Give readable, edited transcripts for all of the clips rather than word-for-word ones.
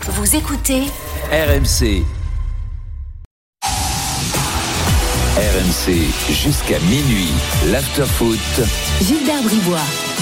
Vous écoutez RMC. RMC jusqu'à minuit. L'after-foot. Gilbert Bribois.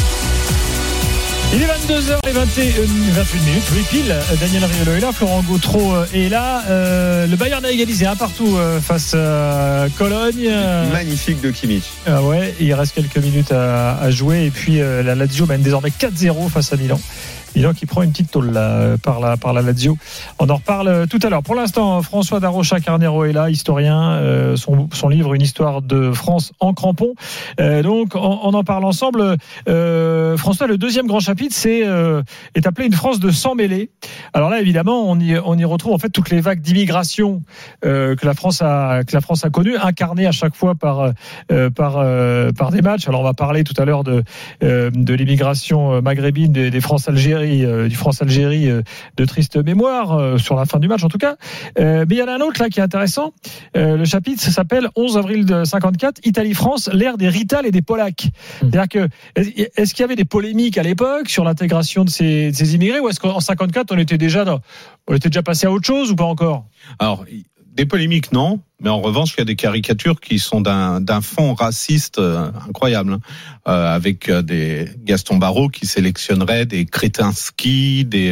Il est 22h28 minutes, oui pile. Daniel Riolo est là, Florent Gautreau est là. Le Bayern a égalisé 1-1 face à Cologne. Magnifique de Kimmich. Ouais, il reste quelques minutes à jouer. Et puis la Lazio mène désormais 4-0 face à Milan. Milan qui prend une petite tôle là, par la Lazio. On en reparle tout à l'heure. Pour l'instant, François Darocha Carnero est là, historien. Son livre, Une histoire de France en crampons. Donc, on en parle ensemble. François, le deuxième grand chapitre, est appelé Une France de sang mêlé. Alors là, évidemment, on y retrouve en fait toutes les vagues d'immigration que la France a connues, incarnées à chaque fois par des matchs. Alors, on va parler tout à l'heure de l'immigration maghrébine des France-Algérie. Du France-Algérie de triste mémoire sur la fin du match en tout cas, mais il y en a un autre là qui est intéressant. Le chapitre s'appelle 11 avril 54, Italie-France, l'ère des Rital et des Polacs. C'est-à-dire que est-ce qu'il y avait des polémiques à l'époque sur l'intégration de ces immigrés, ou est-ce qu'en 54 on était déjà passé à autre chose ou pas encore? Alors, des polémiques, non. Mais en revanche, il y a des caricatures qui sont d'un fond raciste incroyable, avec des Gaston Barreau qui sélectionnerait des crétinskis, des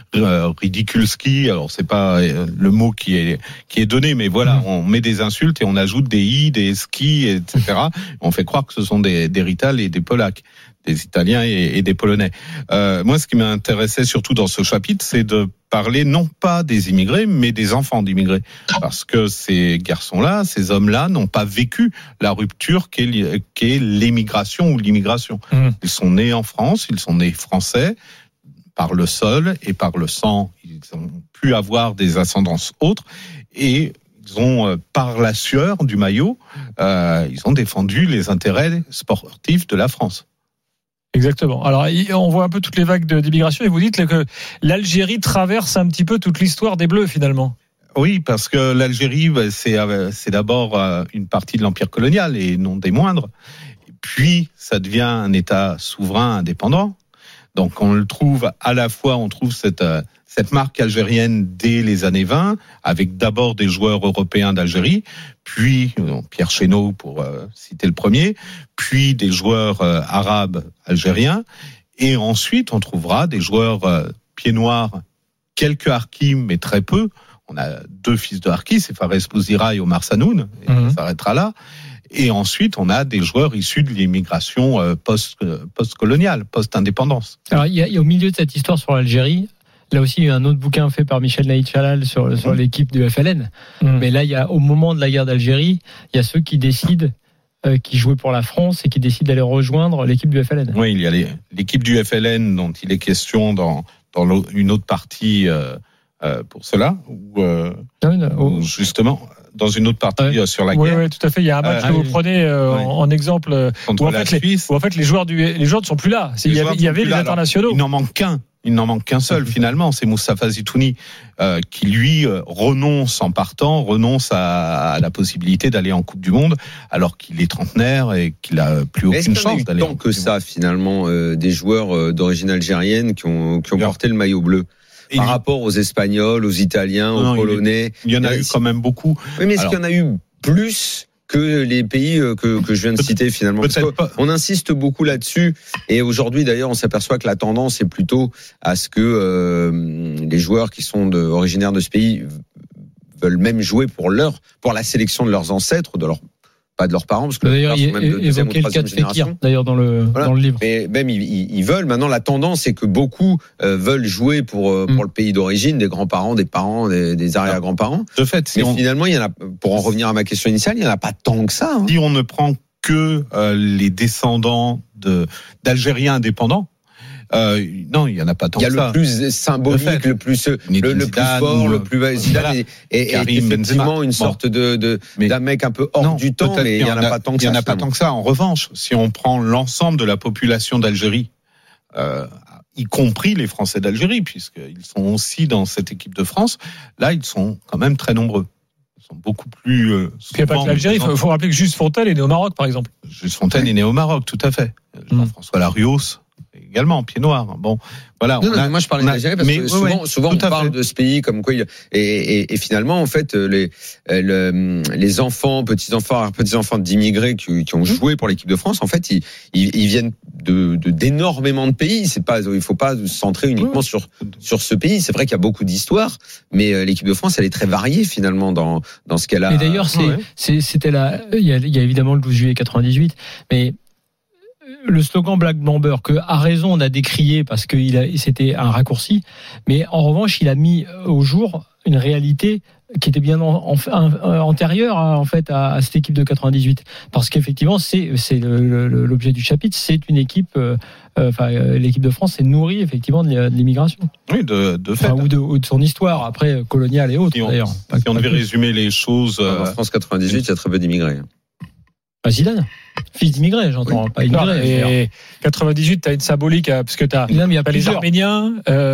ridiculskis. Alors c'est pas le mot qui est donné, mais voilà, on met des insultes et on ajoute des i, des skis, etc. On fait croire que ce sont des Rital et des Polacs, des Italiens et des Polonais. Moi, ce qui m'intéressait surtout dans ce chapitre, c'est de parler non pas des immigrés, mais des enfants d'immigrés. Parce que ces garçons-là, ces hommes-là n'ont pas vécu la rupture qu'est l'émigration ou l'immigration. Ils sont nés en France, ils sont nés français, par le sol et par le sang. Ils ont pu avoir des ascendances autres et ils ont, par la sueur du maillot, ils ont défendu les intérêts sportifs de la France. Exactement. Alors, on voit un peu toutes les vagues d'immigration et vous dites que l'Algérie traverse un petit peu toute l'histoire des Bleus finalement. Oui, parce que l'Algérie, c'est d'abord une partie de l'empire colonial et non des moindres. Puis, ça devient un État souverain indépendant. Donc, on le trouve à la fois, on trouve cette marque algérienne dès les années 20, avec d'abord des joueurs européens d'Algérie, puis Pierre Chénaud pour citer le premier, puis des joueurs arabes algériens, et ensuite on trouvera des joueurs pieds noirs, quelques harkis, mais très peu. On a deux fils de harkis, c'est Fares Bouzira et Omar Sanoun, et ça s'arrêtera là. Et ensuite, on a des joueurs issus de l'immigration post-coloniale, post-indépendance. Alors, il y a au milieu de cette histoire sur l'Algérie, là aussi, il y a un autre bouquin fait par Michel Naïd Chalal sur l'équipe du FLN. Mais là, il y a, au moment de la guerre d'Algérie, il y a ceux qui décident, qui jouaient pour la France et qui décident d'aller rejoindre l'équipe du FLN. Oui, il y a l'équipe du FLN dont il est question dans une autre partie pour cela, ou justement dans une autre partie sur la guerre. Oui, tout à fait. Il y a un match que vous prenez en exemple contre la Suisse. Où en fait les joueurs ne sont plus là. Il y avait les internationaux. Il n'en manque qu'un seul finalement, c'est Moustapha Zitouni qui lui renonce à la possibilité d'aller en Coupe du Monde alors qu'il est trentenaire et qu'il a plus aucune chance d'aller. Tant que ça finalement des joueurs d'origine algérienne qui ont porté le maillot bleu. Par rapport aux Espagnols, aux Italiens, aux Polonais. Il y en a eu quand même beaucoup. Oui, mais est-ce qu'il y en a eu plus que les pays que je viens de citer finalement? On insiste beaucoup là-dessus. Et aujourd'hui, d'ailleurs, on s'aperçoit que la tendance est plutôt à ce que les joueurs qui sont originaires de ce pays veulent même jouer pour la sélection de leurs ancêtres, pas de leurs parents, parce que d'ailleurs, il évoquait le cas de Fekir, d'ailleurs, dans le livre. Mais même, ils veulent. Maintenant, la tendance, c'est que beaucoup veulent jouer pour le pays d'origine, des grands-parents, des parents, des arrière-grands-parents. De fait, mais finalement, il y en a, pour en revenir à ma question initiale, il n'y en a pas tant que ça. Si on ne prend que les descendants d'Algériens indépendants, non, il y en a pas tant que ça. Il y a le plus symbolique, le plus fort, le plus Zidane et effectivement une sorte d'un mec un peu hors du temps, mais il y en a pas tant que ça. Il y en a pas tant que ça. En revanche, si on prend l'ensemble de la population d'Algérie, y compris les Français d'Algérie, puisqu'ils sont aussi dans cette équipe de France, là, ils sont quand même très nombreux. Ils sont beaucoup plus. Il n'y a pas que l'Algérie. Il faut rappeler que Juste Fontaine est né au Maroc, par exemple. Juste Fontaine est né au Maroc, tout à fait. Jean-François Larios. également, pied noir. Bon, voilà. Non, moi je parlais d'Algérie parce que souvent on parle de ce pays comme quoi et finalement en fait les enfants, petits-enfants d'immigrés qui ont joué pour l'équipe de France, en fait ils viennent d'énormément de pays. Il faut pas se centrer uniquement sur ce pays. C'est vrai qu'il y a beaucoup d'histoires, mais l'équipe de France elle est très variée finalement dans ce qu'elle a. Et d'ailleurs c'était il y a évidemment le 12 juillet 98, mais le slogan Black Bomber, que à raison on a décrié parce que c'était un raccourci, mais en revanche il a mis au jour une réalité qui était bien antérieure en fait à cette équipe de 98, parce qu'effectivement c'est l'objet du chapitre, c'est une équipe, l'équipe de France s'est nourrie effectivement de l'immigration. Oui, de fait. Ou de son histoire après coloniale et autres d'ailleurs. Si on devait résumer les choses, en France 98, il y a très peu d'immigrés. Zidane, fils d'immigrés, j'entends, pas immigré. Et 98, t'as une symbolique, parce que t'as les Arméniens,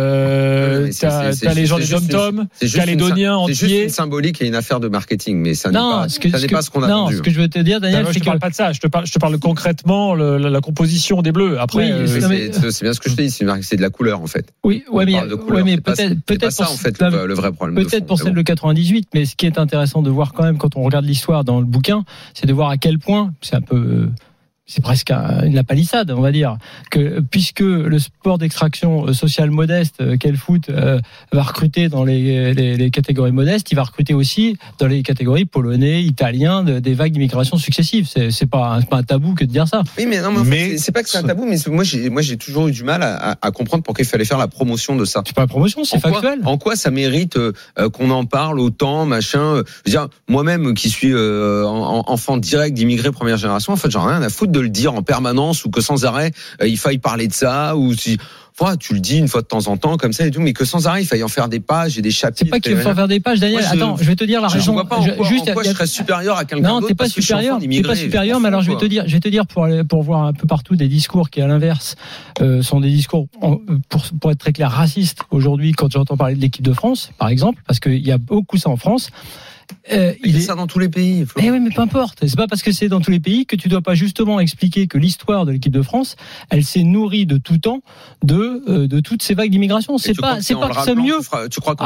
t'as les gens des Dom-Tom, Calédoniens entiers. C'est juste une symbolique et une affaire de marketing, mais ça n'est pas ce qu'on a vendu. Non, ce que je veux te dire, Daniel, c'est que je parle pas de ça. Je te parle concrètement la composition des Bleus. Après, c'est bien ce que je te dis. C'est de la couleur en fait. Oui, mais peut-être ça en fait le vrai problème. Peut-être pour celle de 98, mais ce qui est intéressant de voir quand même quand on regarde l'histoire dans le bouquin, c'est de voir à quel point c'est presque la palissade, on va dire, que puisque le sport d'extraction sociale modeste qu'est le foot va recruter dans les catégories modestes, il va recruter aussi dans les catégories polonais, italiens, des vagues d'immigration successives. C'est pas un tabou que de dire ça. Oui, mais non, mais c'est pas que c'est un tabou, mais moi j'ai toujours eu du mal à comprendre pourquoi il fallait faire la promotion de ça. C'est pas la promotion, c'est factuel. En quoi ça mérite qu'on en parle autant, machin. Je veux dire, moi-même qui suis enfant direct d'immigrés première génération, en fait, j'en ai rien à foutre de le dire en permanence ou que sans arrêt il faille parler de ça, ou si tu le dis une fois de temps en temps comme ça et tout, mais que sans arrêt il faille en faire des pages et des chapitres. C'est pas qu'il faut en faire des pages, Daniel. Attends, je vais te dire la raison. Je vois pas en quoi je serais supérieur à quelqu'un d'autre. Non, t'es pas supérieur. Mais alors je vais te dire pour voir un peu partout des discours qui à l'inverse sont des discours pour être très clair racistes aujourd'hui quand j'entends parler de l'équipe de France par exemple, parce qu'il y a beaucoup ça en France. Il est ça dans tous les pays. Eh oui, mais peu importe. C'est pas parce que c'est dans tous les pays que tu dois pas justement expliquer que l'histoire de l'équipe de France, elle s'est nourrie de tout temps de toutes ces vagues d'immigration. C'est pas que ça mieux. Tu crois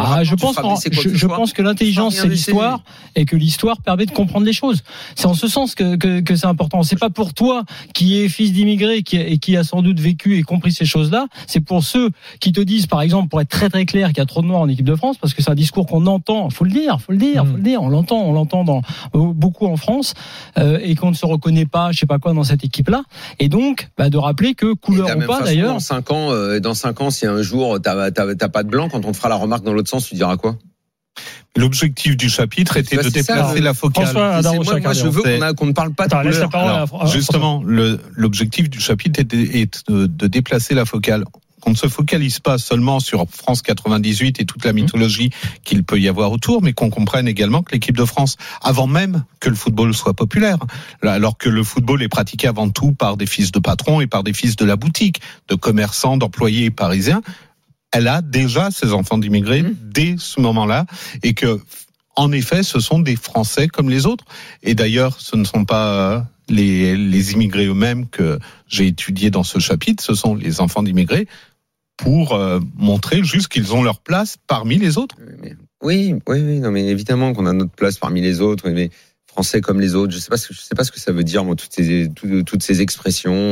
je pense que l'intelligence c'est l'histoire et que l'histoire permet de comprendre les choses. C'est en ce sens que c'est important. C'est pas pour toi qui es fils d'immigré et qui a sans doute vécu et compris ces choses-là. C'est pour ceux qui te disent, par exemple, pour être très très clair, qu'il y a trop de noirs en équipe de France, parce que c'est un discours qu'on entend. Faut le dire. On l'entend dans beaucoup en France et qu'on ne se reconnaît pas, je sais pas quoi, dans cette équipe-là. Et donc, de rappeler que couleur ou pas, d'ailleurs. Dans 5 ans, si un jour t'as pas de blanc, quand on te fera la remarque dans l'autre sens, tu diras quoi? L'objectif du chapitre était de déplacer la focale. Moi, je veux qu'on ne parle pas de couleur. Alors, justement, l'objectif du chapitre est de déplacer la focale. Qu'on ne se focalise pas seulement sur France 98 et toute la mythologie qu'il peut y avoir autour, mais qu'on comprenne également que l'équipe de France, avant même que le football soit populaire, alors que le football est pratiqué avant tout par des fils de patrons et par des fils de la boutique, de commerçants, d'employés parisiens, elle a déjà ses enfants d'immigrés dès ce moment-là, et que, en effet, ce sont des Français comme les autres. Et d'ailleurs, ce ne sont pas les immigrés eux-mêmes que j'ai étudiés dans ce chapitre, ce sont les enfants d'immigrés, pour montrer juste qu'ils ont leur place parmi les autres. Oui, non, mais évidemment qu'on a notre place parmi les autres, mais Français comme les autres, je sais pas ce que ça veut dire, moi, toutes ces expressions.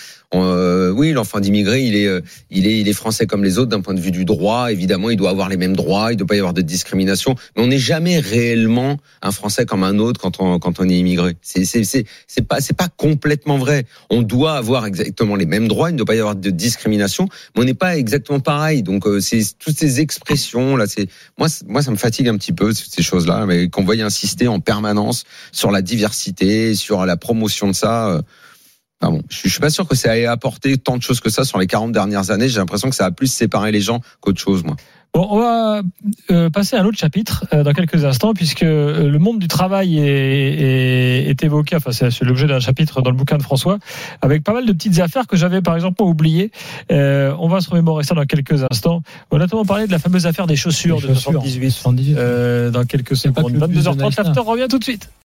Oui, l'enfant d'immigré, il est Français comme les autres d'un point de vue du droit. Évidemment, il doit avoir les mêmes droits, il ne doit pas y avoir de discrimination. Mais on n'est jamais réellement un Français comme un autre quand on est immigré. C'est pas complètement vrai. On doit avoir exactement les mêmes droits, il ne doit pas y avoir de discrimination, mais on n'est pas exactement pareil. Donc c'est toutes ces expressions là, moi ça me fatigue un petit peu ces choses-là, mais qu'on veuille insister en permanence sur la diversité, sur la promotion de ça. Je suis pas sûr que ça ait apporté tant de choses que ça sur les 40 dernières années. J'ai l'impression que ça a plus séparé les gens qu'autre chose, moi. Bon, on va passer à un autre chapitre dans quelques instants, puisque le monde du travail est évoqué. Enfin, c'est l'objet d'un chapitre dans le bouquin de François, avec pas mal de petites affaires que j'avais par exemple pas oubliées. On va se remémorer ça dans quelques instants. On a notamment parlé de la fameuse affaire des chaussures de 78 dans quelques secondes. 22h30, l'after revient tout de suite.